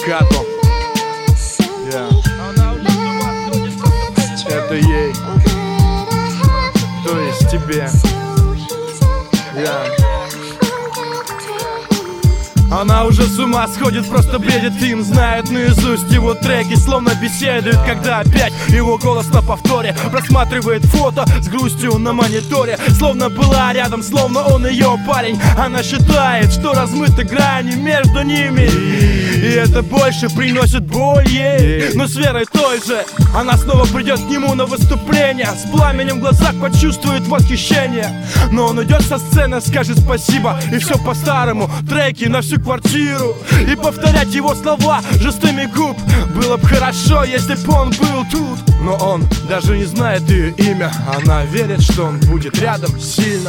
накату. Это ей, то есть тебе. Она уже с ума сходит, просто бредит им. Знает наизусть его треки, словно беседует, когда опять его голос на повторе. Просматривает фото с грустью на мониторе, словно была рядом, словно он ее парень. Она считает, что размыты грани между ними, и это больше приносит боль ей. Но с верой той же она снова придет к нему на выступление, с пламенем в глазах почувствует восхищение. Но он уйдет со сцены, скажет спасибо, и все по-старому. Треки на всю квартиру, и повторять его слова жестами губ. Было бы хорошо, если бы он был тут, но он даже не знает ее имя. Она верит, что он будет рядом сильно.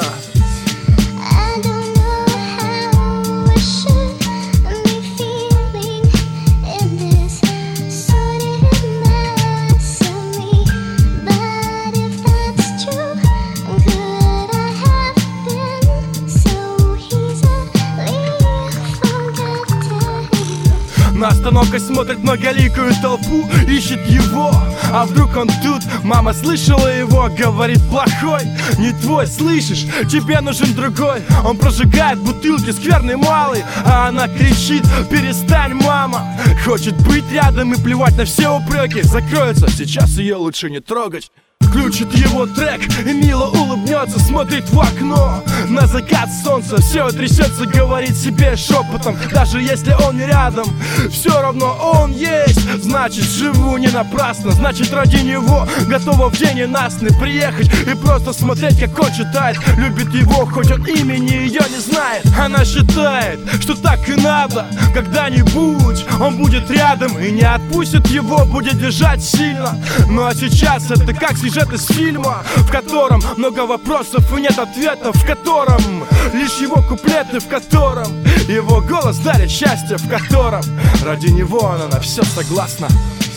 На остановках смотрит многоликую толпу, ищет его, а вдруг он тут? Мама слышала его, говорит: плохой, не твой, слышишь, тебе нужен другой. Он прожигает бутылки, скверный малый, а она кричит: перестань, мама. Хочет быть рядом и плевать на все упреки. Закроется, сейчас ее лучше не трогать. Включит его трек и мило улыбнется, смотрит в окно на закат солнца. Все трясется, говорит себе шепотом: даже если он не рядом, все равно он есть. Значит, живу не напрасно, значит, ради него готова в день ненастный приехать и просто смотреть, как он читает. Любит его, хоть он имени ее не знает. Она считает, что так и надо. Когда-нибудь он будет рядом и не отпустит его, будет держать сильно. Ну а сейчас это как сюжет из фильма, в котором много вопросов и нет ответов, в котором лишь его куплеты, в котором его голос дарит счастье, в котором ради него она на все согласна.